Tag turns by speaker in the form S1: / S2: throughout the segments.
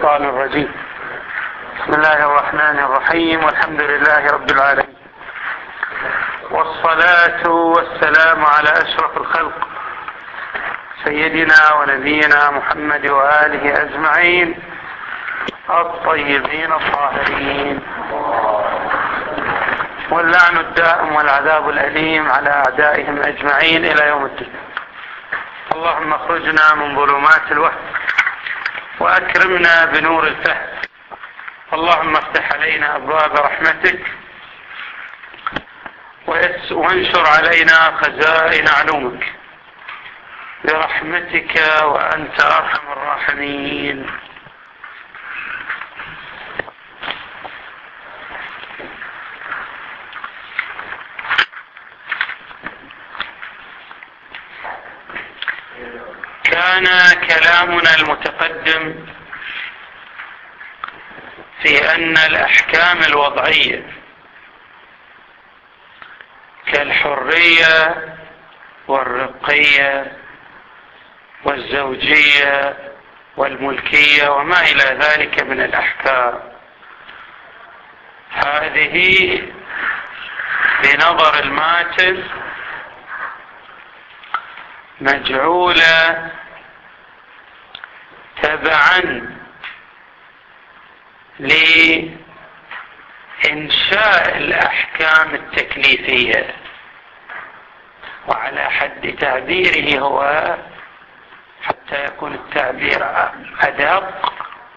S1: الشيطان الرجيم. بسم الله الرحمن الرحيم، والحمد لله رب العالمين، والصلاة والسلام على أشرف الخلق سيدنا ونبينا محمد وآله أجمعين الطيبين الطاهرين، واللعن الدائم والعذاب الأليم على أعدائهم أجمعين إلى يوم الدين. اللهم اخرجنا من ظلمات الوهم وأكرمنا بنور الفهم، اللهم افتح علينا أبواب رحمتك وانشر علينا خزائن علومك برحمتك وأنت أرحم الراحمين. كان كلامنا المتقدم في أن الأحكام الوضعية كالحرية والرقية والزوجية والملكية وما إلى ذلك من الأحكام، هذه بنظر الماتن مجعولة تبعا لإنشاء الأحكام التكليفية، وعلى حد تعبيره هو حتى يكون التعبير أدق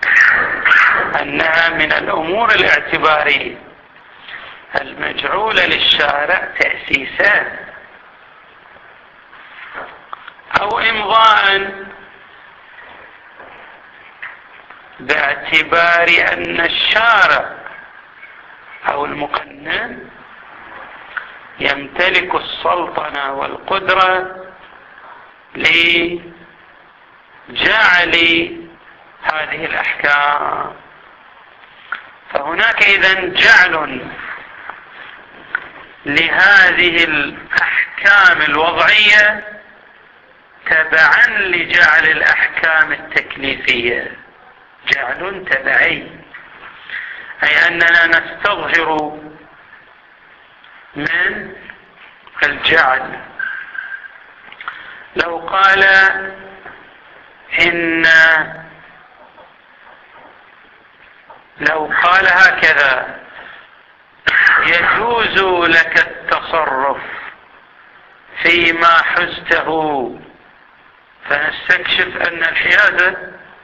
S1: أنها من الأمور الاعتبارية المجعولة للشارع تأسيسا أو إمضاء، باعتبار أن الشارع أو المقنن يمتلك السلطنة والقدرة لجعل هذه الأحكام. فهناك إذن جعل لهذه الأحكام الوضعية تبعا لجعل الأحكام التكليفية، جعل تبعي، أي أننا نستظهر من الجعل. لو قال هكذا: يجوز لك التصرف فيما حزته، فنستكشف أن الحيازة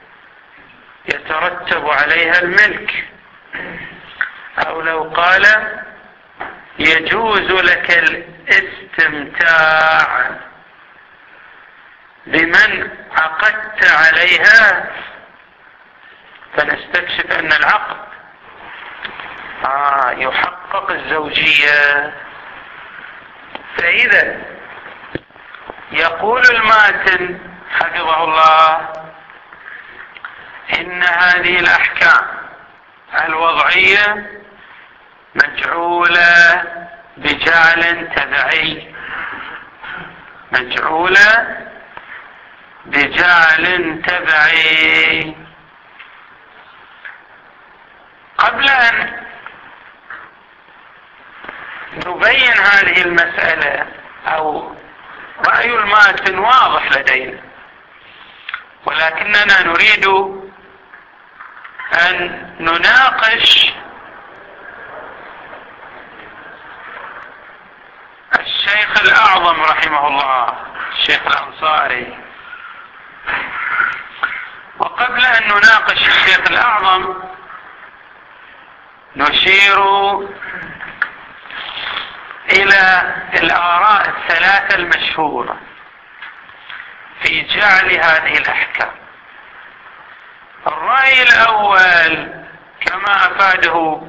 S1: يترتب عليها الملك. أو لو قال يجوز لك الاستمتاع بمن عقدت عليها، فنستكشف أن العقد يحقق الزوجية. فإذا يقول الماتن حفظه الله إن هذه الأحكام الوضعية مجعولة بجعل تبعي، مجعولة بجعل تبعي. قبل أن نبين هذه المسألة، أو رأي الماتن واضح لدينا، ولكننا نريد أن نناقش الشيخ الأعظم رحمه الله، الشيخ الأنصاري. وقبل أن نناقش الشيخ الأعظم نشير إلى الآراء الثلاثة المشهورة في جعل هذه الأحكام. الرأي الأول كما أفاده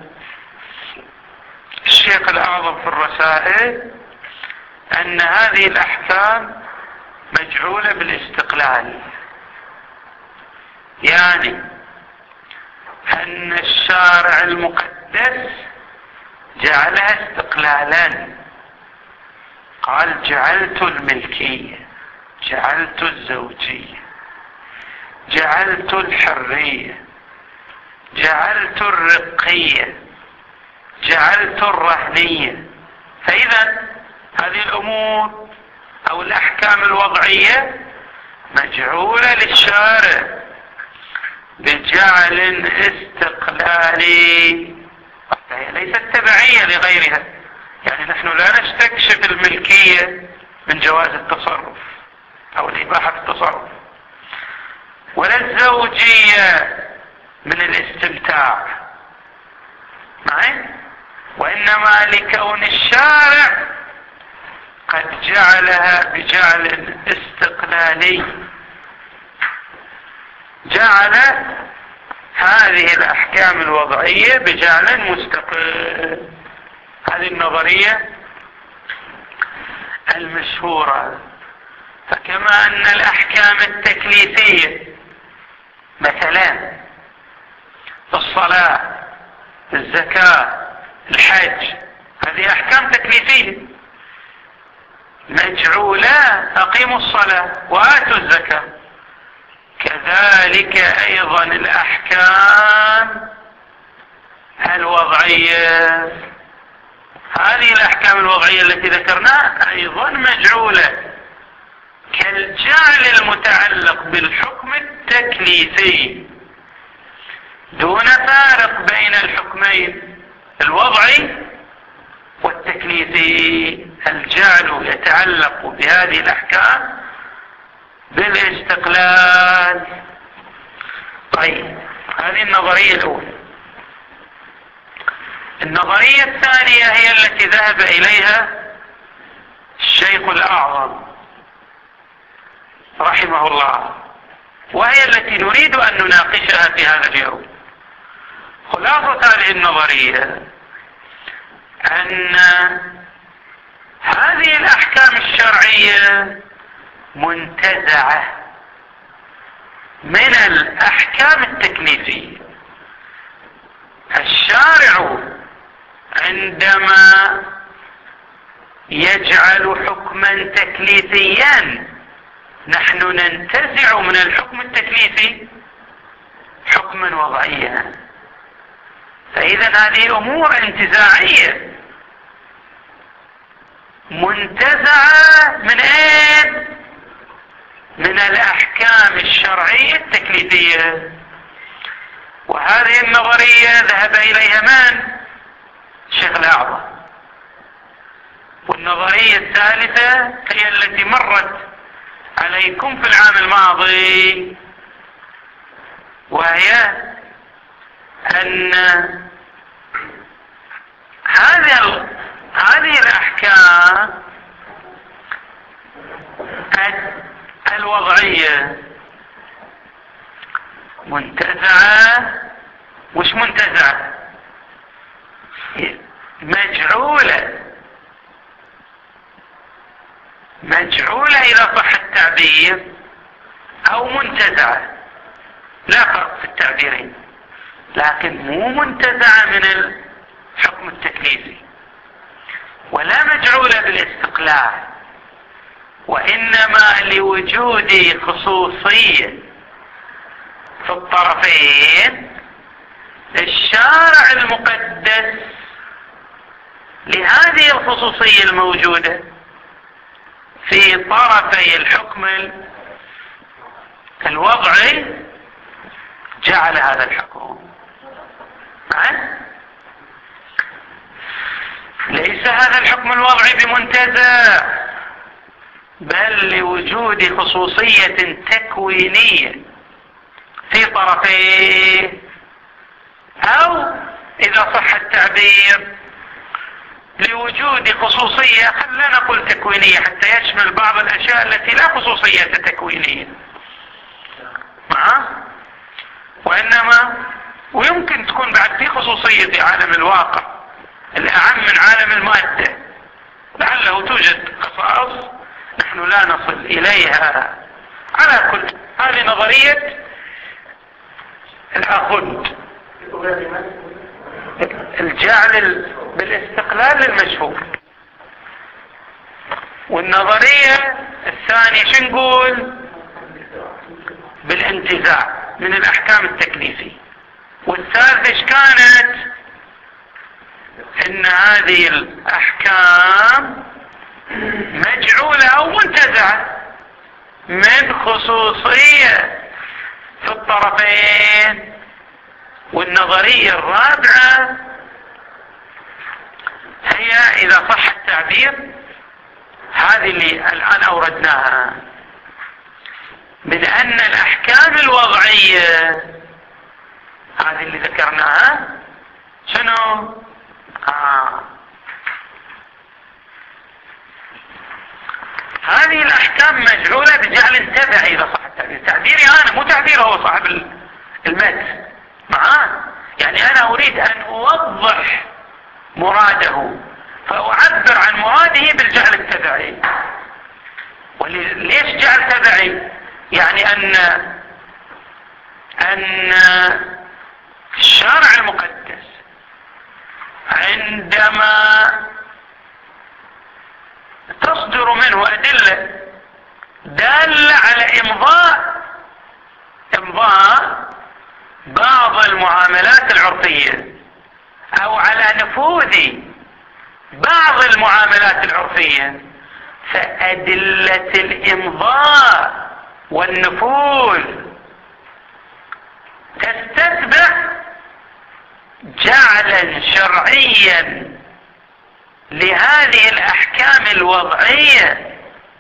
S1: الشيخ الأعظم في الرسائل أن هذه الأحكام مجعولة بالاستقلال، يعني أن الشارع المقدس جعلها استقلالا، قال جعلت الملكية، جعلت الزوجية، جعلت الحرية، جعلت الرقية، جعلت الرهنية. فإذا هذه الأمور أو الأحكام الوضعية مجعولة للشارع بجعل استقلالي، فهي ليست تبعية لغيرها. يعني نحن لا نستكشف الملكية من جواز التصرف أو الإباحة في التصرف، ولا الزوجية من الاستمتاع معي، وإنما لكون الشارع قد جعلها بجعل استقلالي، جعل هذه الأحكام الوضعية بجعل مستقل. هذه النظرية المشهورة. فكما أن الأحكام التكليفية مثلا الصلاة، الزكاة، الحج، هذه أحكام تكليفية مجعولة، أقيموا الصلاة وآتوا الزكاة. كذلك أيضا الأحكام الوضعية، هذه الأحكام الوضعية التي ذكرناها أيضا مجعولة كالجعل المتعلق بالحكم التكليفي، دون فارق بين الحكمين الوضعي والتكليفي. الجعل يتعلق بهذه الأحكام بالاستقلال. طيب، هذه النظرية الأولى. النظرية الثانية هي التي ذهب إليها الشيخ الأعظم رحمه الله، وهي التي نريد أن نناقشها في هذا اليوم. خلاصة هذه النظرية أن هذه الأحكام الشرعية منتزعة من الأحكام التكليفية. الشارع عندما يجعل حكما تكليفيا نحن ننتزع من الحكم التكليفي حكما وضعيا. فإذا هذه أمور انتزاعية منتزعة من اين؟ من الأحكام الشرعية التكليفية. وهذه النظرية ذهب إليها من؟ الشيخ الأعظم. والنظرية الثالثة هي التي مرت عليكم في العام الماضي، وهي أن هذه الأحكام الوضعية منتزعة، مش منتزعة، مجعولة إذا صح التعبير، أو منتزعة، لا فرق في التعبيرين، لكن مو منتزعة من الحكم التكليفي، ولا مجعولة بالاستقلال، وإنما لوجود خصوصية في الطرفين الشارع المقدس لهذه الخصوصية الموجودة في طرفي الحكم الوضعي جعل هذا الحكم. ليس هذا الحكم الوضعي بمنتزع، بل لوجود خصوصية تكوينية في طرفيه، أو إذا صح التعبير لوجود خصوصية، خلينا نقول تكوينية حتى يشمل بعض الأشياء التي لا خصوصية تكوينية وإنما ويمكن تكون بعد في خصوصية في عالم الواقع الأعم من عالم المادة، لعله توجد خصائص نحن لا نصل إليها. على كل هذه نظرية الأخذ، الجعل بالاستقلال للمشهور. والنظرية الثانية شو نقول؟ بالانتزاع من الأحكام التكليفية. والثالثة ايش كانت؟ ان هذه الاحكام مجعولة او منتزعة من خصوصية في الطرفين. والنظرية الرابعة هي اذا صح التعبير هذه اللي الان اوردناها، من ان الاحكام الوضعية هذه اللي ذكرناها شنو؟ هذه الاحكام مجعولة بجعل تبعي اذا صح التعبير. تعبيري انا مو تعبير هو صاحب المتن معاه، يعني انا اريد ان اوضح مراده فاعبر عن مراده بالجعل التبعي. ليش جعل تبعي؟ يعني ان الشارع المقدس عندما تصدر منه أدلة دالة على إمضاء بعض المعاملات العرفية أو على نفوذ بعض المعاملات العرفية، فأدلة الإمضاء والنفوذ تستتبع جعلا شرعيا لهذه الأحكام الوضعية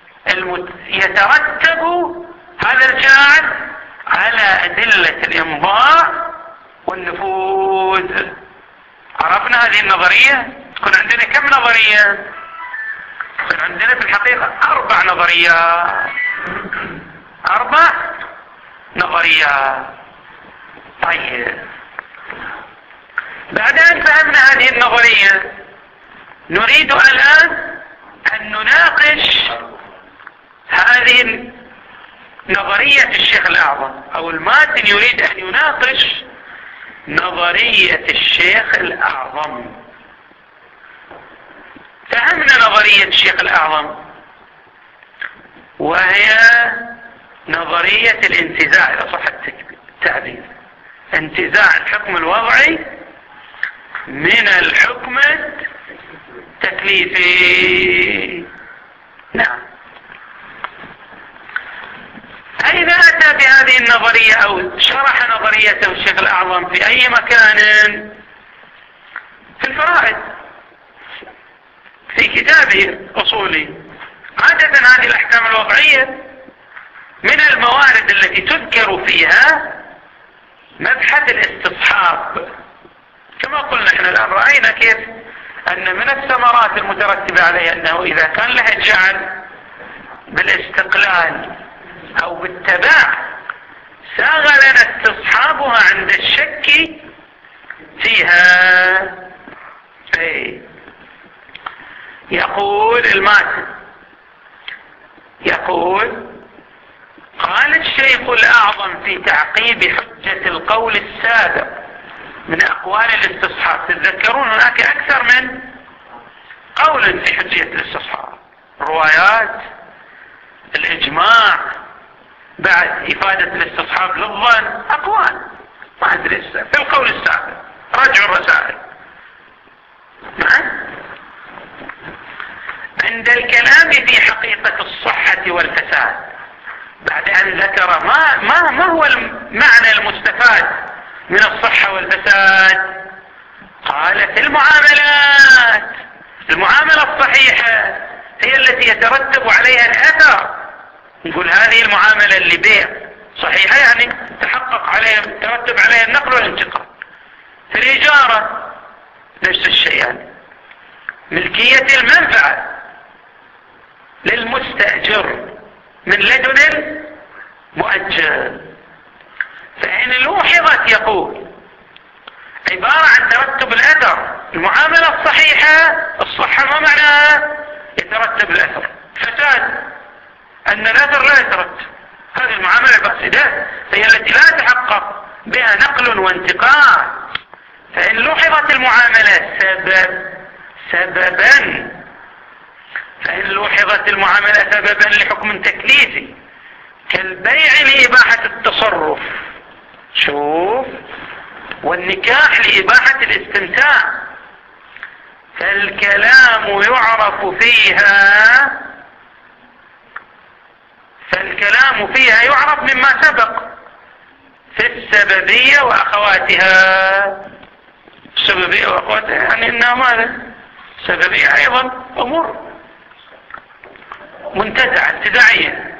S1: يترتب هذا الجعل على أدلة الإمضاء والنفوذ. عرفنا هذه النظرية؟ تكون عندنا كم نظرية؟ تكون عندنا في الحقيقة 4 نظريات. 4 نظريات. طيب، بعد أن فهمنا هذه النظرية نريد الآن أن نناقش هذه نظرية الشيخ الأعظم، أو الماتن يريد أن يناقش نظرية الشيخ الأعظم. فهمنا نظرية الشيخ الأعظم وهي نظرية الانتزاع إذا صح التعبير، انتزاع الحكم الوضعي من الحكم التكليفي. نعم. أين أتى بهذه النظرية أو شرح نظريته الشيخ الأعظم؟ في أي مكان؟ في الفرائض، في كتابه أصولي. عادة هذه الأحكام الوضعية من الموارد التي تذكر فيها مبحث الاستصحاب. كما قلنا احنا الآن رأينا كيف أن من الثمرات المترتبة عليه أنه إذا كان لها جعل بالاستقلال أو بالتبع ساغ لنا استصحابها عند الشك فيها. يقول الماتن، يقول: قال الشيخ الأعظم في تعقيب حجة القول السابق من أقوال الاستصحاب. تتذكرون هناك أكثر من قول في حجية الاستصحاب، روايات، الإجماع، بعد إفادة الاستصحاب للظن، أقوال ما أدري في القول السابق، رجع الرسائل. عند الكلام في حقيقة الصحة والفساد، بعد أن ذكر ما هو المعنى المستفاد من الصحة والفساد، قال: في المعاملة الصحيحة هي التي يترتب عليها الأثر. نقول هذه المعاملة اللي بيع صحيحة يعني تحقق عليها، ترتب عليها النقل والانتقال. في الإجارة نفس الشيء، يعني ملكية المنفعة للمستأجر من لدن المؤجر. فإن لوحظت يقول عبارة عن ترتب الأثر. المعاملة الصحيحة، الصحة ما معناها؟ يترتب الأثر. فساد أن الأثر لا يترتب، هذه المعاملة الفاسدة هي التي لا يتحقق بها نقل وانتقال. فإن لوحظت المعاملة سببا لحكم تكليفي كالبيع لإباحة التصرف. شوف والنكاح لإباحة الاستمتاع، فالكلام فيها مما سبق في السببية وأخواتها. السببية وأخواتها يعني إنها ماذا؟ سببية أيضا أمور منتزعة ابتداعية.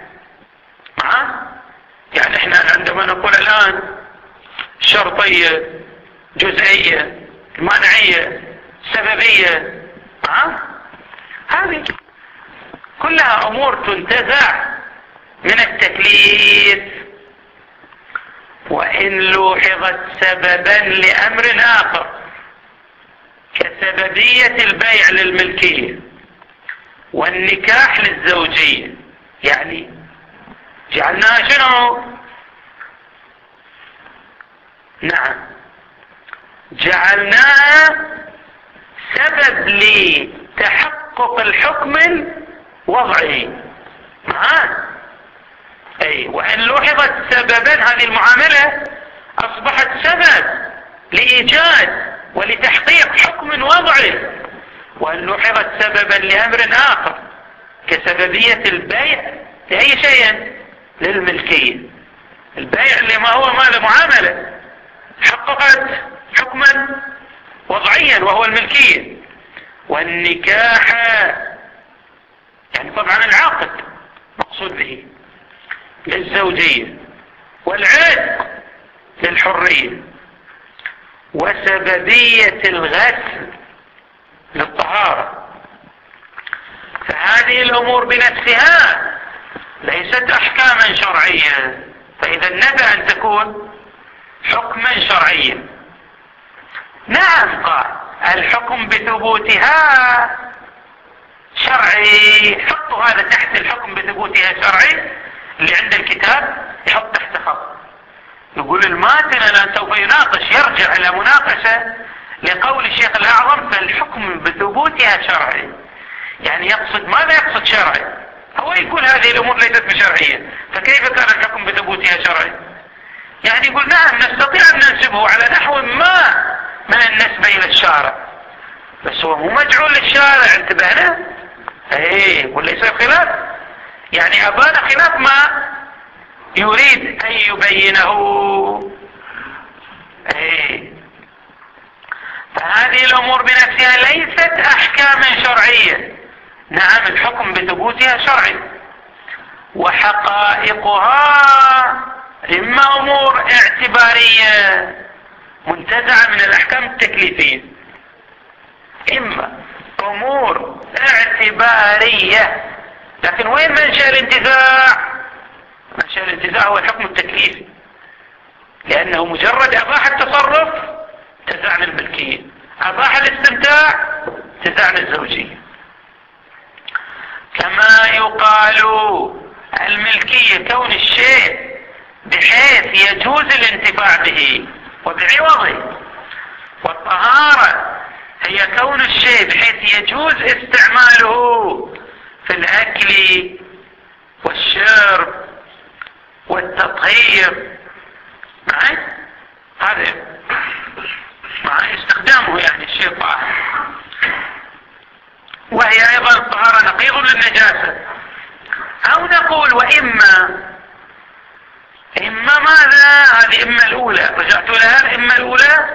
S1: يعني احنا عندما نقول الآن شرطية، جزئية، مانعية، سببية، هذه كلها أمور تنتزع من التكليف. وإن لوحظت سببا لأمر آخر كسببية البيع للملكية والنكاح للزوجية، يعني جعلناها شنو؟ نعم، جعلناها سبب لتحقق الحكم الوضعي. وإن لوحظت سببا، هذه المعاملة أصبحت سبب لإيجاد ولتحقيق حكم وضعي. وإن لوحظت سببا لأمر آخر كسببية البيع لأي شيء للملكية، البيع اللي ما هو ماذا؟ معاملة حققت حكما وضعيا وهو الملكية. والنكاح يعني طبعا العقد مقصود به للزوجية، والعتق للحرية، وسببية الغسل للطهارة. فهذه الأمور بنفسها ليست أحكاما شرعية، فإذا نبى أن تكون حكما شرعيا. نعم، قال الحكم بثبوتها شرعي. حطوا هذا تحت الحكم بثبوتها شرعي، اللي عند الكتاب يحط تحت خط، يقول الماتن الآن سوف يناقش، يرجع إلى مناقشة لقول الشيخ الأعظم فالحكم بثبوتها شرعي. يعني يقصد ماذا؟ يقصد شرعي. هو يقول هذه الأمور ليست بشرعية، فكيف كان الحكم بثبوتها شرعي؟ يعني يقول نعم نستطيع أن ننسبه على نحو ما من النسبة إلى الشارع، بس هو مو مجعول للشارع. انتبهنا؟ وليس خلاف، يعني أبان خلاف ما يريد أن يبينه. فهذه الأمور بنفسها ليست أحكاما شرعية. نعم، الحكم بثبوتها شرعي، وحقائقها إما أمور اعتبارية منتزعة من الأحكام التكليفية، إما أمور اعتبارية. لكن وين منشأ الانتزاع؟ منشأ الانتزاع هو الحكم التكليفي، لأنه مجرد أباح التصرف تزعنا الملكية، أباح الاستمتاع تزعنا الزوجية. كما يقال الملكية كون الشيء بحيث يجوز الانتفاع به وبعوضه، والطهارة هي كون الشيء بحيث يجوز استعماله في الأكل والشرب والتطهير، هذا مع استخدامه يعني الشيء طاهر. وهي أيضا الطهارة نقيض للنجاسة. أو نقول وإما ماذا؟ هذه إما الأولى، رجعت لها الإما الأولى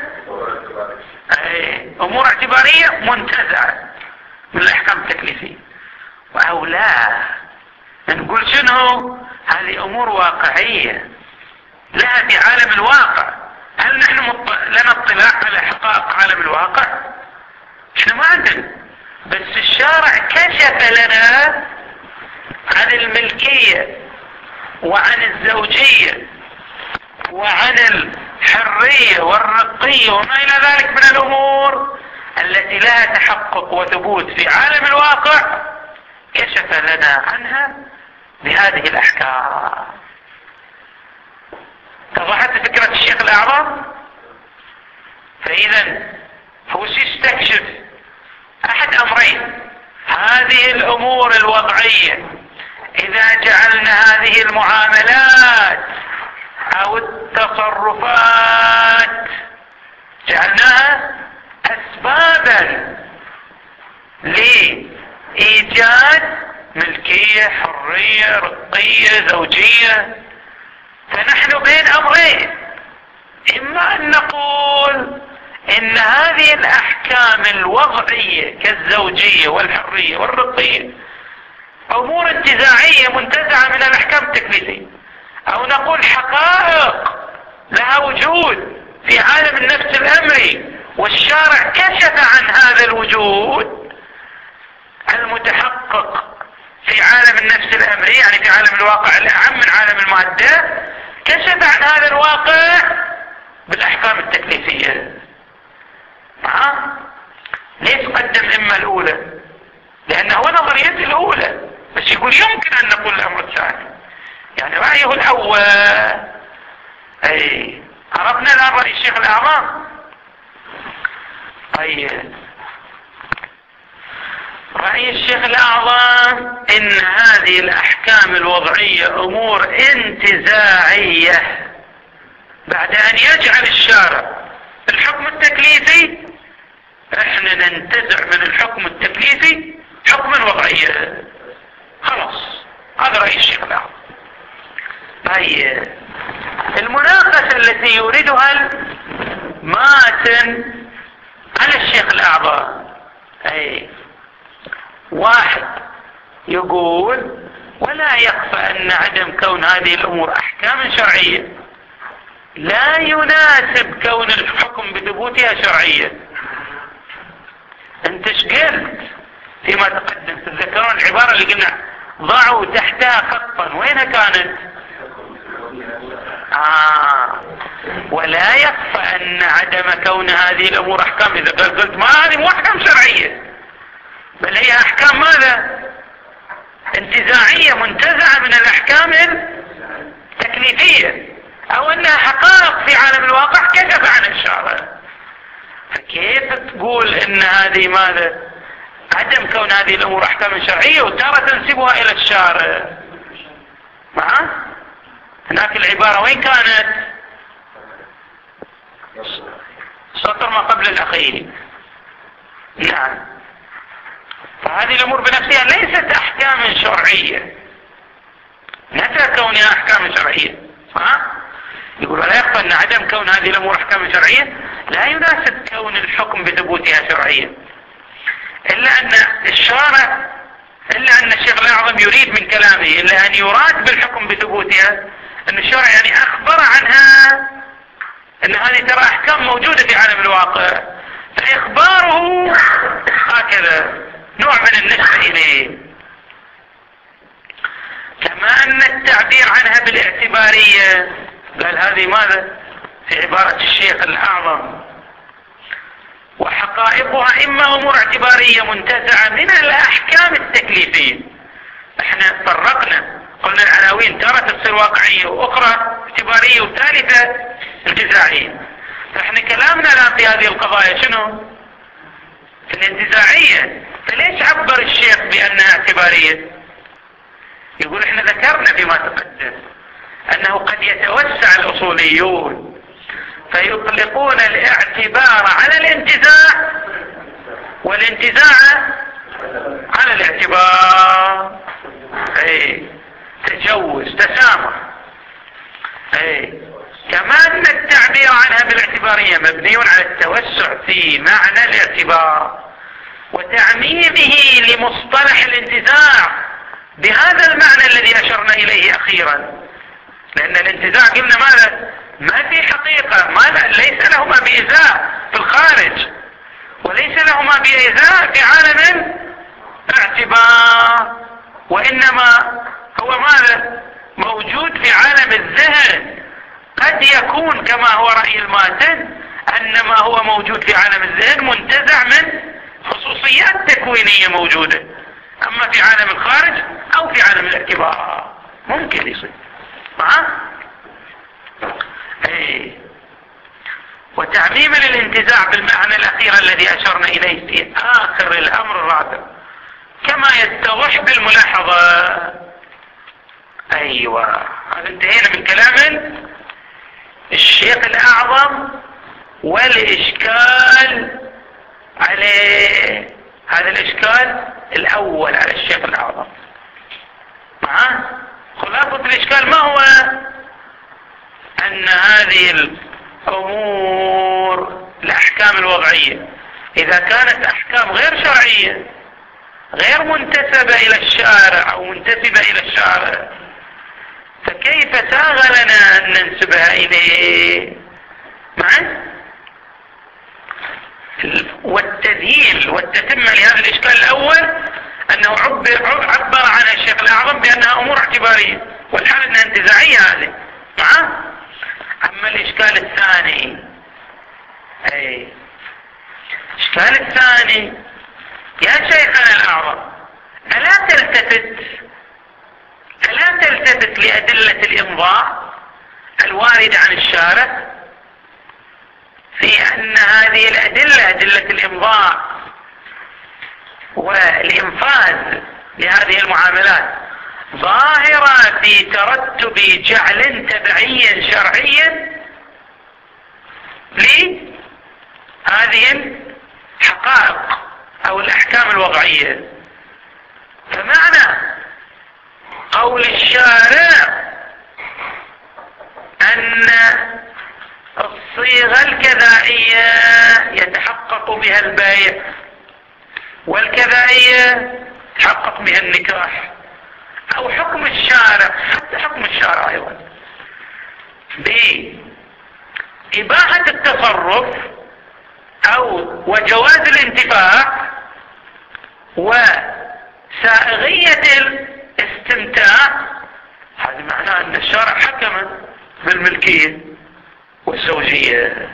S1: أمور اعتبارية منتزعة من الأحكام التكليفية. أو لا، نقول شنو؟ هذه أمور واقعية لها في عالم الواقع. هل نحن لنا اطلاع على حقائق عالم الواقع؟ احنا ما عندنا، بس الشارع كشف لنا عن الملكية وعن الزوجية وعن الحرية والرقية وما إلى ذلك من الأمور التي لها تحقق وثبوت في عالم الواقع، كشف لنا عنها بهذه الأحكام. توضحت فكرة الشيخ الأعظم؟ فإذا هو يستكشف أحد أمرين: هذه الأمور الوضعية إذا جعلنا هذه المعاملات أو التصرفات عملا لإيجاد ملكية، حرية، رقية، زوجية. فنحن بين أمرين: إما أن نقول إن هذه الأحكام الوضعية كالزوجية والحرية والرقية أمور انتزاعية منتزعة من الأحكام التكليفية، أو نقول حقائق لها وجود في عالم النفس الأمري والشارع كشف عن هذا الوجود المتحقق في عالم النفس الأمري، يعني في عالم الواقع الأعم من عالم المادة، كشف عن هذا الواقع بالأحكام التكليفية. ليش قدم إما الأولى؟ لأنه هو نظريته الأولى، بس يقول يمكن أن نقول الأمر الثاني، يعني رأيه الأول. أي عرفنا الآن رأي الشيخ الأعظم. رأي الشيخ الأعظم إن هذه الأحكام الوضعية أمور انتزاعية، بعد أن يجعل الشارع الحكم التكليفي احنا ننتزع من الحكم التكليفي حكما وضعيا. خلاص، هذا رأي الشيخ الأعظم. المناقشة التي يريدها الماتن على الشيخ الأعظم، واحد يقول: ولا يخفى أن عدم كون هذه الأمور أحكام شرعية لا يناسب كون الحكم بثبوتها شرعيا. انت شقلت فيما تقدم، تتذكرون العبارة اللي قلنا ضعوا تحتها خطا، وين كانت؟ ولا يخفى أن عدم كون هذه الأمور أحكام، إذا قلت ما هذه مو أحكام شرعية بل هي أحكام ماذا؟ انتزاعية منتزعة من الأحكام التكليفية، أو أنها حقائق في عالم الواقع كشف عن الشارع. فكيف تقول إن هذه ماذا؟ عدم كون هذه الأمور أحكام شرعية وتارة تنسبها إلى الشارع. هناك العبارة وين كانت؟ سطر ما قبل الأخير. نعم. فهذه الأمور بنفسها ليست أحكام شرعية، نفى كونها أحكام شرعية. يقول: ولا يخفى أن عدم كون هذه الأمور أحكام شرعية لا يناسب كون الحكم بثبوتها شرعيا، إلا أن الشيخ الأعظم يريد من كلامه إلا أن يراد بالحكم بثبوتها أن الشرع يعني أخبر عنها أن هذه ترى أحكام موجودة في عالم الواقع، فإخباره هكذا نوع من النسبة إليه. كما أن التعبير عنها بالاعتبارية، قال هذه ماذا في عبارة الشيخ الأعظم: وحقائقها إما أمور اعتبارية منتزعة من الأحكام التكليفية. احنا فرقنا، قلنا العناوين ترى تصير واقعية وأخرى اعتبارية وثالثة انتزاعية. فاحنا كلامنا الآن في هذه القضايا شنو؟ في الانتزاعية. فليش عبر الشيخ بأنها اعتبارية؟ يقول: احنا ذكرنا فيما تقدم أنه قد يتوسع الأصوليون فيطلقون الاعتبار على الانتزاع والانتزاع على الاعتبار. تجوز، تسامح. كما أن التعبير عنها بالاعتبارية مبني على التوسع في معنى الاعتبار وتعميمه لمصطلح الانتزاع بهذا المعنى الذي أشرنا إليه أخيرا، لأن الانتزاع قلنا ماذا؟ ما في حقيقة، ليس له ما بإزاء في الخارج وليس له ما بإزاء في عالم الاعتبار، وإنما هو ماذا؟ موجود في عالم الذهن. قد يكون كما هو رأي الماتن أن ما هو موجود في عالم الذهن منتزع من خصوصيات تكوينية موجودة، أما في عالم الخارج أو في عالم الاعتبار ممكن يصير. وتعميم للانتزاع بالمعنى الأخير الذي أشرنا إليه في آخر الأمر الرابع كما يتضح بالملاحظة. هذا انتهينا من كلام الشيخ الأعظم والإشكال عليه هذا الإشكال الأول على الشيخ الأعظم. خلاصة الإشكال ما هو؟ أن هذه الأمور الأحكام الوضعية إذا كانت أحكام غير شرعية غير منتسبة إلى الشارع أو منتسبة إلى الشارع، فكيف ساغ لنا أن ننسبها إليه؟ والتذييل والتتمة لهذا الإشكال الأول أنه عبر عن الشيخ الأعظم بأنها أمور اعتبارية، والحال أنها انتزاعية هذه. أما الإشكال الثاني، الإشكال الثاني يا شيخنا الأعظم، ألا تلتفت لأدلة الإمضاء الواردة عن الشارع في أن هذه الأدلة، أدلة الإمضاء والإنفاذ لهذه المعاملات، ظاهرة في ترتب جعل تبعيا شرعيا لهذه الحقائق أو الأحكام الوضعية. فمعنى قول الشارع أن الصيغة الكذائية يتحقق بها البيع، والكذائية يتحقق بها النكاح، أو حكم الشارع، حتى حكم الشارع أيضا بإباحة التصرف أو وجواز الانتفاع وسائغية الاستمتاع، هذا معناه أن الشارع حكم بالملكية والزوجية.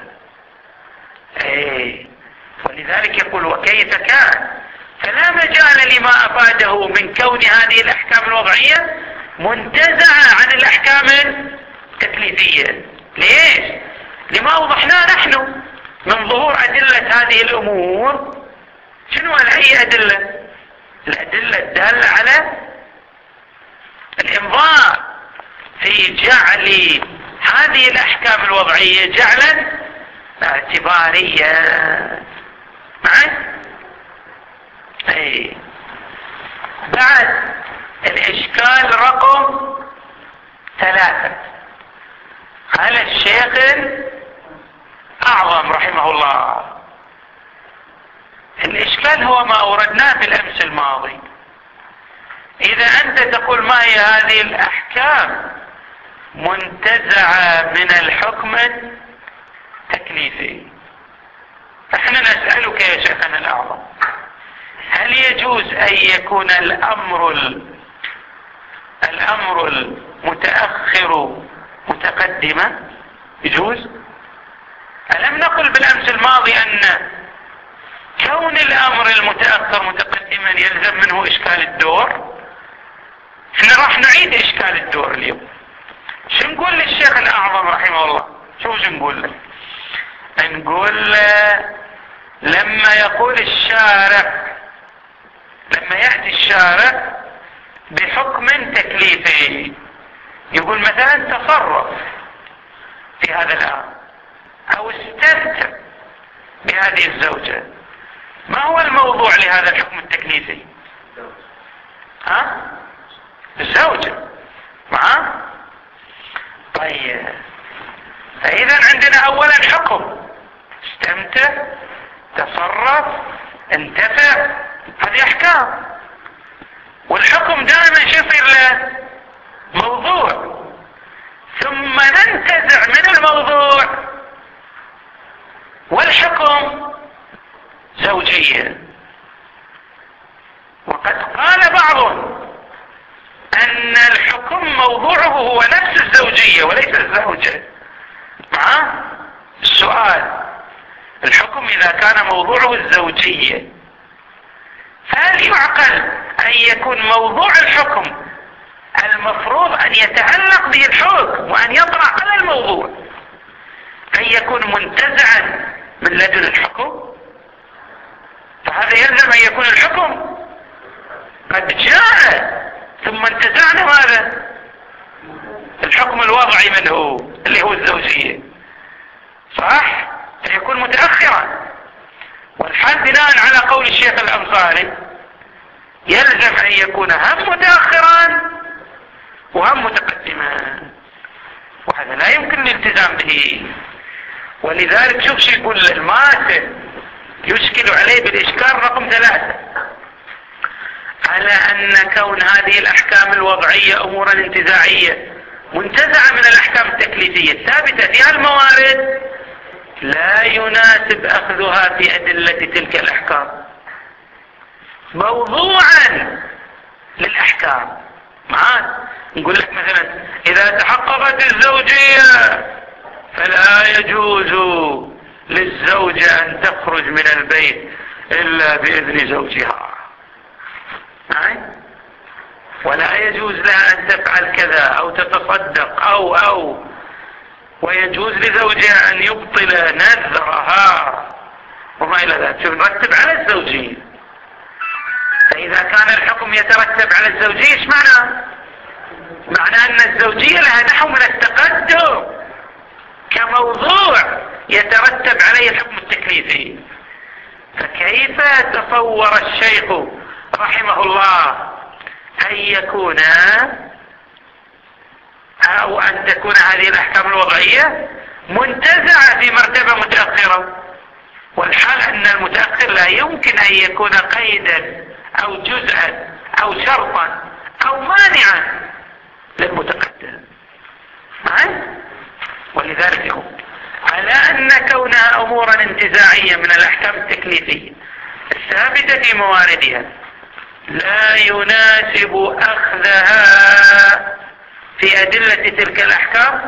S1: ولذلك يقول وكيف كان، فلا مجال لما أفاده من كون هذه الأحكام الوضعية منتزعة عن الأحكام التكليفية. ليش؟ لما أوضحناه نحن من ظهور أدلة هذه الأمور. شنو أي أدلة؟ الأدلة الدالة على الإمضاء في جعل هذه الأحكام الوضعية جعلا اعتباريا. بعد الإشكال رقم 3 على الشيخ الأعظم رحمه الله. الإشكال هو ما أوردناه في الأمس الماضي. إذا أنت تقول ما هي هذه الأحكام منتزعة من الحكم التكليفي، احنا نسألك يا شيخنا الأعظم، هل يجوز أن يكون الأمر المتأخر متقدما؟ يجوز؟ ألم نقل بالأمس الماضي أن كون الأمر المتأخر متقدما يلزم منه إشكال الدور؟ احنا راح نعيد إشكال الدور اليوم. شو نقول للشيخ الأعظم رحمه الله؟ شو نقول له؟ نقول له لما يقول الشارع، لما يأتي الشارع بحكم تكليفي، يقول مثلا تصرف في هذا الأمر أو استمتع بهذه الزوجة، ما هو الموضوع لهذا الحكم التكليفي؟ الزوجة. طيب، فإذا عندنا أولا حكم استمتع، تصرف، انتفع، هذه أحكام. والحكم دائما يصير له موضوع، ثم ننتزع من الموضوع والحكم زوجية. وقد قال بعضهم أن الحكم موضوعه هو نفس الزوجية وليس الزوجة. السؤال، الحكم إذا كان موضوعه الزوجية، فهل يعقل أن يكون موضوع الحكم المفروض أن يتعلق به الحكم وأن يطرح على الموضوع أن يكون منتزعا من لدن الحكم؟ فهذا يلزم أن يكون الحكم قد جاء ثم انتزعنا ماذا؟ الحكم الوضعي منه اللي هو الزوجية، صح؟ فيكون متأخرا. حال بناء على قول الشيخ الأنصاري يلزم أن يكون هم متأخرا وهم متقدما، وهذا لا يمكن الالتزام به. ولذلك شوف شو يقول الماسك يشكل عليه بالإشكال رقم 3 على أن كون هذه الأحكام الوضعية أمورا انتزاعية منتزعة من الأحكام التكليفية الثابتة فيها الموارد لا يناسب أخذها في أدلة تلك الأحكام موضوعا للأحكام. نقول لك مثلا إذا تحققت الزوجية فلا يجوز للزوجة أن تخرج من البيت إلا بإذن زوجها، ولا يجوز لها أن تفعل كذا أو تتصدق أو ويجوز لزوجها أن يبطل نذرها وما إلى ذلك. نرتب على الزوجية. فإذا كان الحكم يترتب على الزوجية ايش معنى أن الزوجية لها نحو من التقدم كموضوع يترتب عليه الحكم التكليفي. فكيف تصور الشيخ رحمه الله أن يكون أو أن تكون هذه الأحكام الوضعية منتزعة في مرتبة متأخرة، والحال أن المتأخر لا يمكن أن يكون قيدا أو جزءا أو شرطا أو مانعا للمتقدم. ولذلك يقول على أن كونها أمورا انتزاعية من الأحكام التكليفية الثابتة في مواردها لا يناسب أخذها في أدلة تلك الأحكام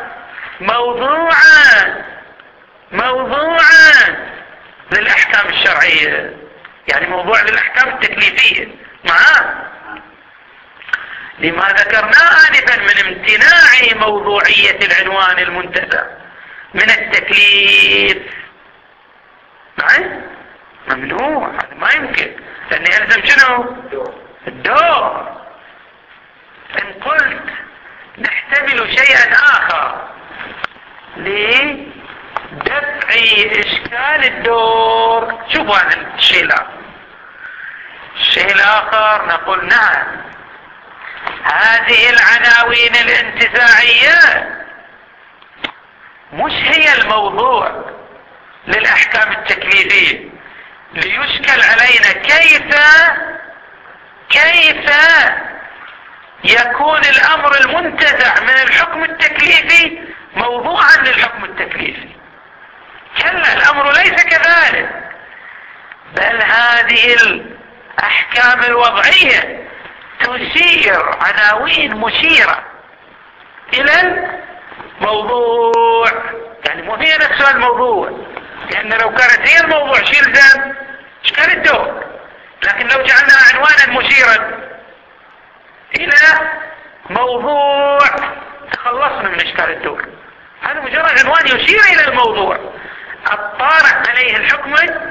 S1: موضوعا للأحكام الشرعية، يعني موضوع للأحكام التكليفية لما ذكرناه آنفا من امتناع موضوعية العنوان المنتزع من التكليف. ممنوع، هذا ما يمكن، لأن يلزم شنو؟ الدور. إن قلت نحتمل شيئا آخر لدفع إشكال الدور، شوفوا هذا الشيء الآخر نقول نعم هذه العناوين الانتزاعية مش هي الموضوع للأحكام التكليفية ليشكل علينا كيف يكون الأمر المنتزع من الحكم التكليفي موضوعا للحكم التكليفي. كلا، الأمر ليس كذلك، بل هذه الأحكام الوضعية تشير عناوين مشيرة إلى الموضوع، يعني مو هي نفسها الموضوع، لأن لو كانت هي الموضوع شو يلزم؟ إشكال الدور. لكن لو جعلناها عنوانا مشيرا إلى موضوع تخلصنا من إشكال الدور. هذا مجرد عنوان يشير إلى الموضوع الطارئ عليه الحكم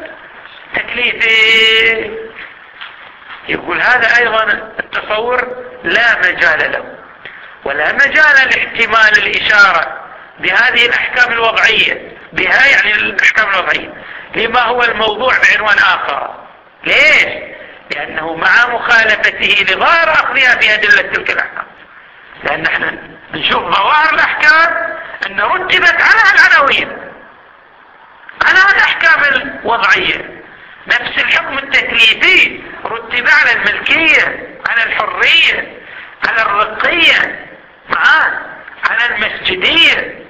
S1: التكليفي. يقول هذا أيضا التصور لا مجال له، ولا مجال لاحتمال الإشارة بهذه الأحكام الوضعية بها، يعني الأحكام الوضعية لما هو الموضوع بعنوان آخر. ليش؟ لأنه مع مخالفته لظاهر أخذها في أدلة تلك الأحكام، لأن احنا نشوف ظواهر الأحكام أن رتبت على العناوين، على الأحكام الوضعية. نفس الحكم التكليفي رتب على الملكية، على الحرية، على الرقية، على المسجدية،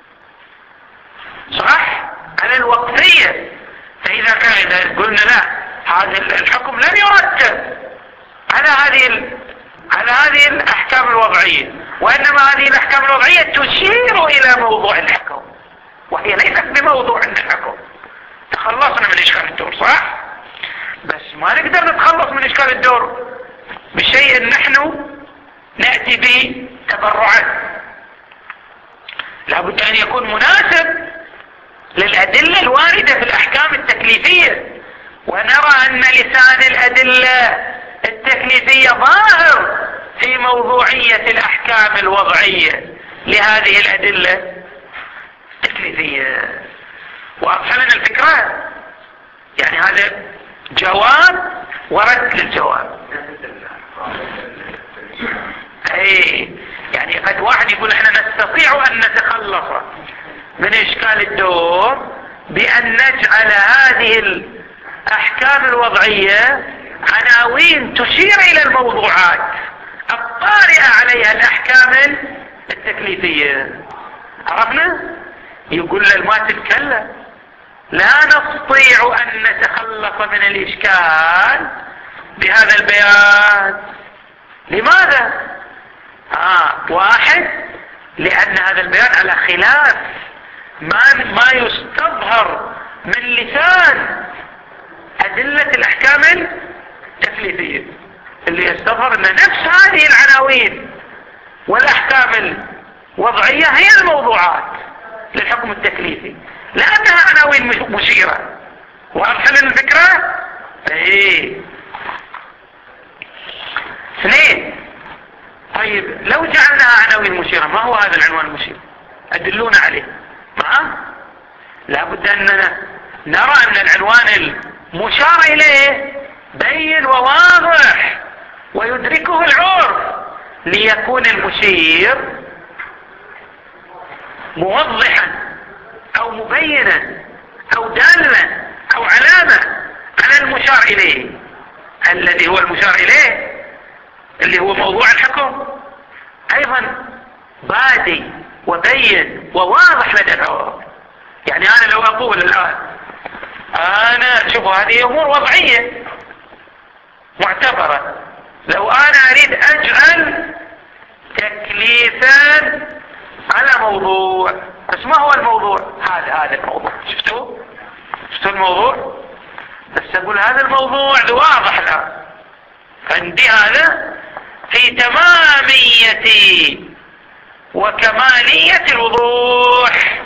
S1: صح، على الوقفية. فإذا كان قلنا لا، هذا الحكم لن يرتب على هذه الأحكام الوضعية، وإنما هذه الأحكام الوضعية تشير إلى موضوع الحكم، وهي ليست بموضوع الحكم. تخلصنا من إشكال الدور، صح؟ بس ما نقدر نتخلص من إشكال الدور بشيء نحن نأتي به تبرعا، لابد أن يكون مناسب للأدلة الواردة في الأحكام التكليفية، ونرى أن لسان الأدلة التكليفية ظاهر في موضوعية الأحكام الوضعية لهذه الأدلة التكليفية. وأصلنا الفكرة يعني هذا جواب ورد للجواب. يعني قد واحد يقول احنا نستطيع ان نتخلص من اشكال الدور بان نجعل هذه الاحكام الوضعية عناوين تشير الى الموضوعات الطارئة عليها الاحكام التكليفية. عرفنا؟ يقول للما تتكلم لا نستطيع ان نتخلص من الاشكال بهذا البيان. لماذا؟ واحد، لان هذا البيان على خلاف ما يستظهر من لسان ادلة الاحكام التكليفية، اللي يستظهر ان نفس هذه العناوين والاحكام الوضعية هي الموضوعات للحكم التكليفي، لانها عناوين مشيرة. واضح لنا الفكرة؟ اثنين، طيب لو جعلناها عناوين مشيرة، ما هو هذا العنوان المشير؟ ادلونا عليه. لابد اننا نرى ان العنوان المشار اليه بين وواضح ويدركه العرف، ليكون المشير موضحا او مبينا او دالا او علامة على المشار اليه، الذي هو المشار اليه اللي هو موضوع الحكم ايضا بادي وبين وواضح لدى العرف. يعني انا لو اقول الان انا شوفوا هذه امور وضعية معتبرة، لو انا اريد اجعل تكليفا على موضوع، بس ما هو الموضوع؟ هذا الموضوع. شفتوا الموضوع؟ بس اقول هذا الموضوع واضح الان عندي، هذا في تمامية وكمالية الوضوح،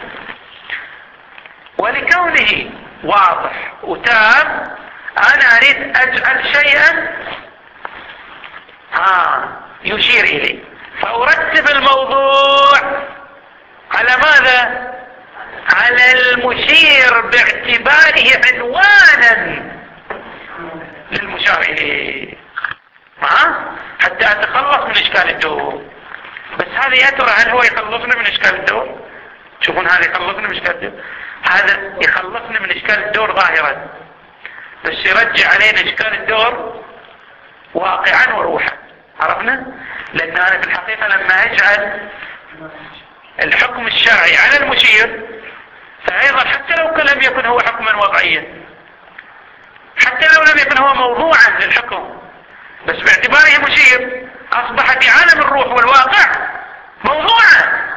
S1: ولكونه واضح وتام انا اريد اجعل شيئا يشير اليه، فارتب الموضوع على ماذا؟ على المشير باعتباره عنوانا للمشار اليه، حتى اتخلص من اشكال الدور. بس هذا يا ترى هل هو يخلصنا من اشكال الدور؟ تشوفون هذا يخلصنا من اشكال الدور، هذا يخلصنا من اشكال الدور ظاهرا، بس يرجع علينا اشكال الدور واقعا وروحا. عرفنا؟ لان انا في الحقيقة لما اجعل الحكم الشرعي على المشير، فايضا حتى لو لم يكن هو حكما وضعيا، حتى لو لم يكن هو موضوعا للحكم، بس باعتباره مشير اصبح في عالم الروح والواقع موضوعا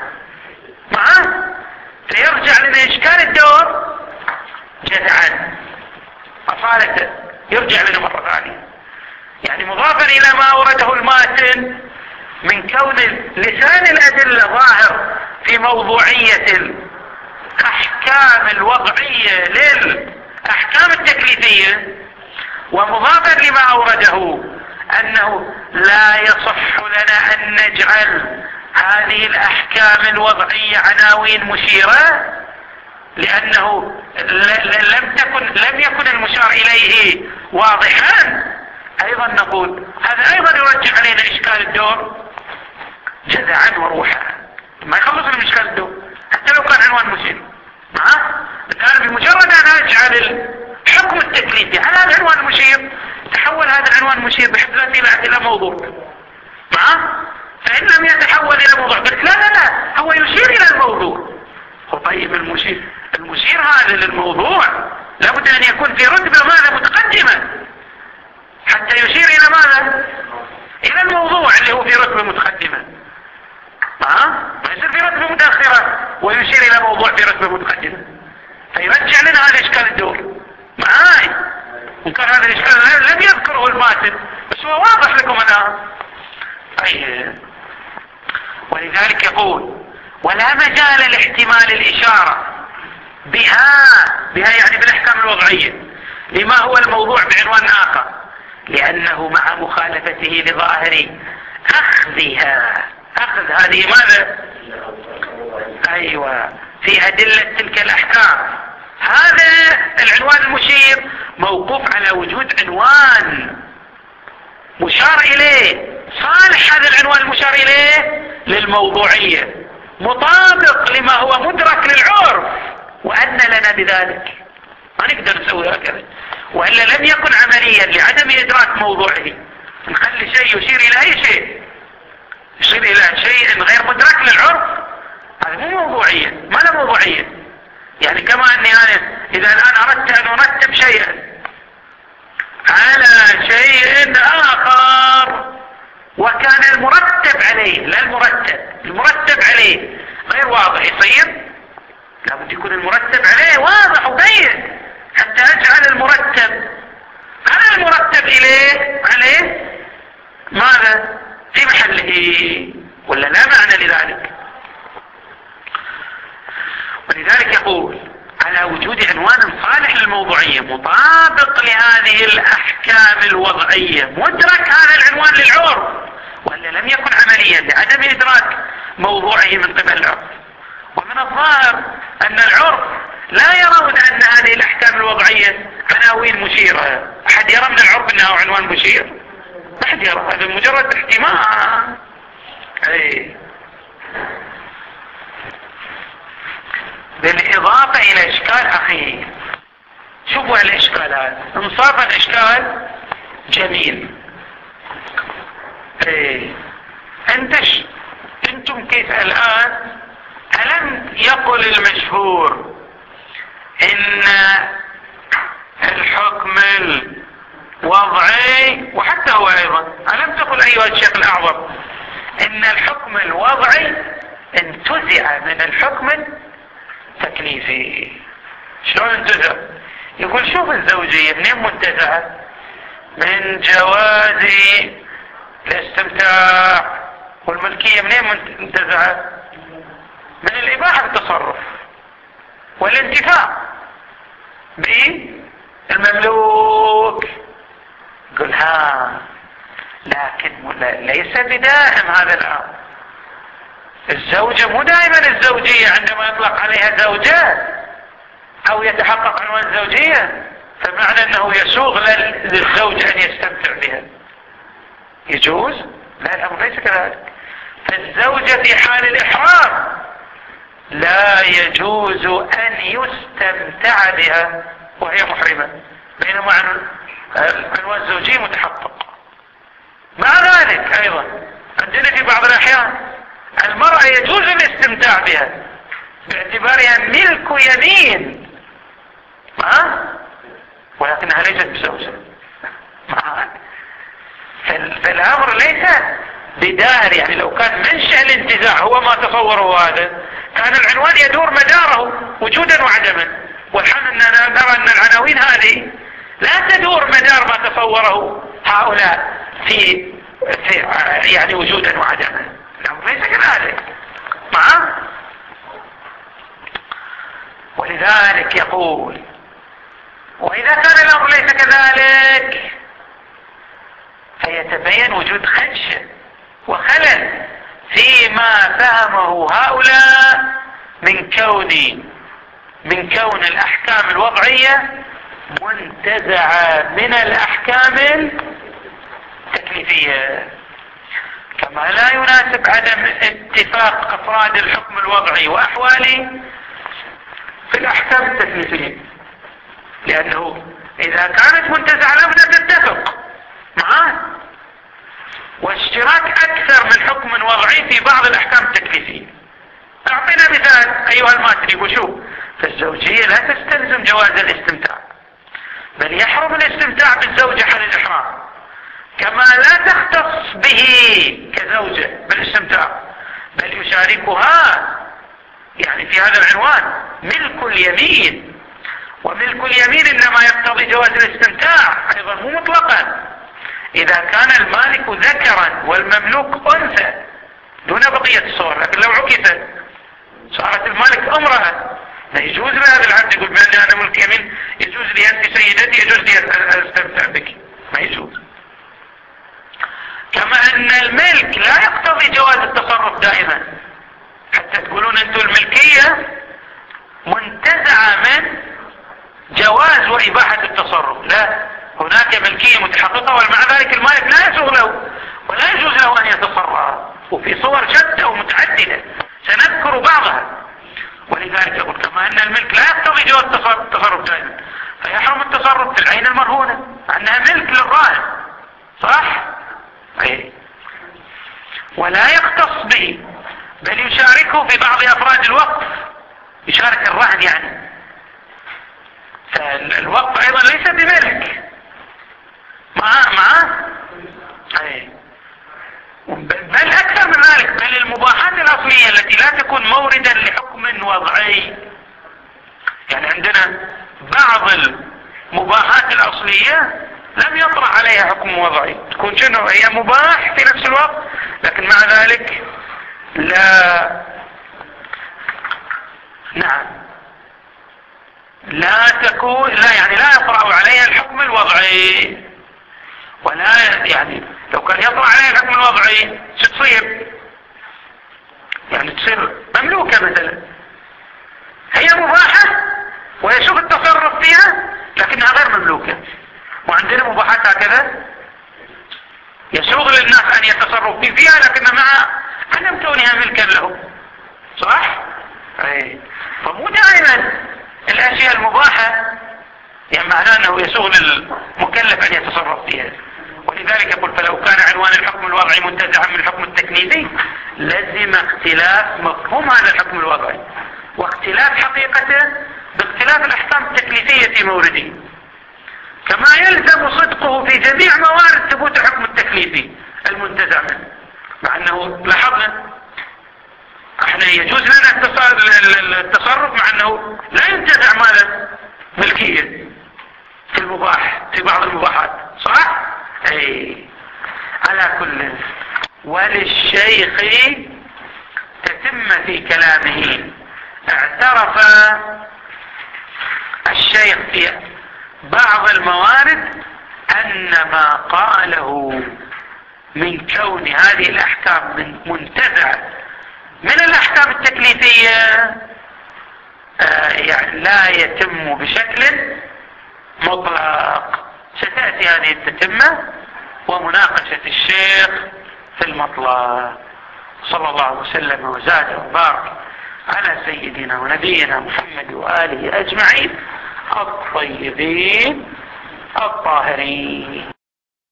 S1: فيرجع لنا اشكال الدور جذعا اصالة، يرجع لنا مرة ثانية. يعني مضافا الى ما اورده الماتن من كون لسان الادلة ظاهر في موضوعية الاحكام الوضعية للاحكام التكليفية، ومضافا لما اورده انه لا يصح لنا ان نجعل هذه الاحكام الوضعية عناوين مشيرة، لانه لم يكن المشار اليه واضحا. ايضا نقول هذا ايضا يرجع علينا اشكال الدور جذعا وروحا، ما يخلصنا من اشكال الدور حتى لو كان عنوان مشير. الان بمجرد ان اجعل الحكم التكليفي على هذا العنوان المشير، تحول هذا العنوان المشير بحد ذاته الى موضوع. فان لم يتحول الى موضوع قلت لا هو يشير الى الموضوع. طيب المشير هذا للموضوع لابد ان يكون في رتبة ماذا؟ متقدمة، حتى يشير الى ماذا؟ الى الموضوع اللي هو في رتبة متقدمة. ما يصير في رتبة متأخرة ويشير الى موضوع في رتبة متقدمة، فيرجع لنا هذا اشكال الدور معاي. وكان هذا الاشكال لم يذكره الماتن، بس هو واضح لكم الان. ولذلك يقول ولا مجال لاحتمال الاشارة بها يعني بالاحكام الوضعية لما هو الموضوع بعنوان اخر، لانه مع مخالفته لظاهر اخذها، اخذ هذه ماذا؟ في ادلة تلك الاحكام، هذا العنوان المشير موقوف على وجود عنوان مشار إليه صالح هذا العنوان المشار إليه للموضوعية، مطابق لما هو مدرك للعرف، وأن لنا بذلك ما نقدر نسوي هكذا، وإلا لم يكن عمليا لعدم إدراك موضوعه. نخلي شيء يشير إلى أي شيء، يشير إلى شيء غير مدرك للعرف، هذا مو موضوعية، ما له موضوعية. يعني كما أني أنا إذا الآن أردت أن أرتب شيئا على شيء آخر وكان المرتب عليه، لا المرتب عليه غير واضح، يصير لابد يكون المرتب عليه واضح وبين حتى أجعل المرتب عليه ماذا في محله، ولا لا معنى لذلك. ولذلك يقول على وجود عنوان صالح للموضوعية مطابق لهذه الأحكام الوضعية، مدرك هذا العنوان للعرف، وإلا لم يكن عمليا لعدم إدراك موضوعه من قبل العرف. ومن الظاهر أن العرف لا يرون أن هذه الأحكام الوضعية عناوين مشيرة. أحد يرى من العرف أنه عنوان مشير؟ ما أحد يرى، هذا مجرد احتمال. بالإضافة إلى إشكال أخير، شوفوا الإشكال هذا، انصاف الإشكال جميل. أنتم كيف الآن؟ ألم يقل المشهور إن الحكم الوضعي، وحتى هو أيضا ألم تقل أيها الشيخ الأعظم إن الحكم الوضعي انتزع من الحكم التكليفي؟ شلون انتزع؟ يقول شوف الزوجية منين منتزعة؟ من جواز الاستمتاع، والملكية منين منتزعة؟ من الإباحة بالتصرف والانتفاع بالمملوك. قل لكن ليس بدائم هذا الأمر. الزوجة مو دائما الزوجية عندما يطلق عليها زوجة أو يتحقق عنوان الزوجية فمعنى أنه يسوغ للزوج أن يستمتع بها. يجوز؟ لا، الأمر ليس كذلك. فالزوجة في حال الإحرام لا يجوز أن يستمتع بها وهي محرمة، بينما عنوان الزوجية متحقق. مع ذلك أيضا عندنا في بعض الأحيان المرأة يجوز الاستمتاع بها باعتبارها ملك يمين، ولكنها ليست بزوجة. فالأمر ليس بدار، يعني لو كان منشأ الانتزاع هو ما تصوره هذا كان العنوان يدور مداره وجودا وعدما، والحال أننا نرى أن العناوين هذه لا تدور مدار ما تصوره هؤلاء في يعني وجودا وعدما. الأمر ليس كذلك. ولذلك يقول وإذا كان الأمر ليس كذلك فيتبين وجود خدشة وخلل فيما فهمه هؤلاء من كون الأحكام الوضعية منتزعة من الأحكام التكليفية، كما لا يناسب عدم اتفاق أفراد الحكم الوضعي وأحواله في الأحكام التكليفية، لأنه إذا كانت منتزعة لابد أن تتفق معاه، واشتراك أكثر من حكم وضعي في بعض الأحكام التكليفية. أعطينا مثال أيها الماتري وشوف، فالزوجية لا تستلزم جواز الاستمتاع، بل يحرم الاستمتاع بالزوجة حال الإحرام، كما لا تختص به كزوجة بالاستمتاع، بل يشاركها يعني في هذا العنوان ملك اليمين، وملك اليمين إنما يقتضي جواز الاستمتاع أيضا مو مطلقا إذا كان المالك ذكرا والمملوك أنثى دون بقية الصور. لكن لو عكست صارت المالك امرأة لا يجوز لهذا العبد يقول بأن أنا ملك يمين، يجوز لي أنت سيدتي، يجوز لي أستمتع بك، ما يجوز. كما أن الملك لا يقتضي جواز التصرف دائما، حتى تقولون أنتم الملكية منتزعة جواز وإباحة التصرف، لا، هناك ملكية متحققة ومع ذلك المالك لا يسوغ له ولا يجوز له أن يتصرف، وفي صور شتى ومتعددة سنذكر بعضها. ولذلك يقول كما أن الملك لا يقتضي جواز التصرف دائما، فيحرم التصرف في العين المرهونة أنها ملك للراهن، صح؟ أي. ولا يختص به، بل يشاركه في بعض أفراد الوقف، يشارك الرهن يعني. فالوقف أيضا ليس بملك مع أي. بل أكثر من ذلك، بل المباحات الأصلية التي لا تكون موردا لحكم وضعي، يعني عندنا بعض المباحات الأصلية لم يطرح عليها حكم وضعي، تكون شنو هي مباح في نفس الوقت، لكن مع ذلك لا يطرح عليها الحكم الوضعي. ولا يعني لو كان يطرح عليها الحكم الوضعي شو تصير؟ يعني تصير مملوكة مثلا، هي مباحة ويشوف التصرف فيها لكنها غير مملوكة. وعندنا مباحات هكذا يسوغ للناس أن يتصرفوا فيها لكن مع عدم كونها ملكا له، صح؟ أي. فمو دائما الأشياء المباحة يعني معناه أنه يسوغ للمكلف أن يتصرف فيها. ولذلك يقول فلو كان عنوان الحكم الوضعي منتزعا من الحكم التكليفي لزم اختلاف مفهوم هذا الحكم الوضعي واختلاف حقيقته باختلاف الأحكام التكليفية في مورده، كما يلزم صدقه في جميع موارد ثبوت الحكم التكليفي المنتزع منه. مع أنه لاحظنا احنا يجوز لنا التصرف مع أنه لا ينتزع ماذا ملكية في المباح في بعض المباحات، صح؟ اي. على كل، وللشيخ تتم في كلامه. اعترف الشيخ في بعض الموارد أن ما قاله من كون هذه الأحكام منتزعة من الأحكام التكليفية يعني لا يتم بشكل مطلق. ستأتي هذه التتمة ومناقشة الشيخ في المطلق. صلى الله وسلم وزاد وبارك على سيدنا ونبينا محمد وآله أجمعين الطيبين الطاهرين.